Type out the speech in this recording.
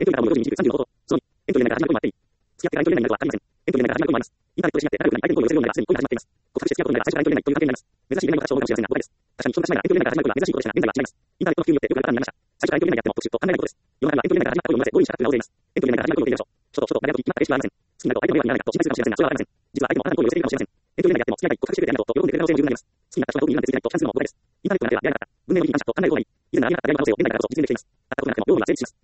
エントリーが30の放送。その2、エントリーが始まることもあっていい。付き合ってからエントリーが始まることはありません。エントリーが始まることもあります。インターネットで知り合って仲良くなり相手の声を寄せるようになればすでに恋が始まっています。告白して付き合うことになれば最初からエントリーが始まるという関係になります。珍しい恋愛の形ををが幸せな答えです。幸せな答えです。確かにそんな島がエントリーが始まることは珍しいことでしたが、現在は違います。インターネットの普及によってよくあるパターンになりました。最初からエントリーがやっても特殊と考えないことです。世の中にはエントリーが始まったことを言わせ、語彙にしたくなおでいます。エントリーが始まることを言ってみましょう。ちょっと、誰だと決まったレシピはありません。好きになると相手の迷惑にならないかと心配するかもしれませんが、それはありません。実は相手もあなたの声を寄せているかもしれません。エントリーがやっても付き合いたい、告白してくれてありがとうと喜んでくれる可能性も十分にあります。好きになった人はどうになんてできないとチャンスの問題です。インターネットならでは出会いなかった。運命の日に感謝と考える方がいい。以前のありがたった恋愛の可能性をエントリーがやったからこそ実現できています。会ったことなくても両方は成立します。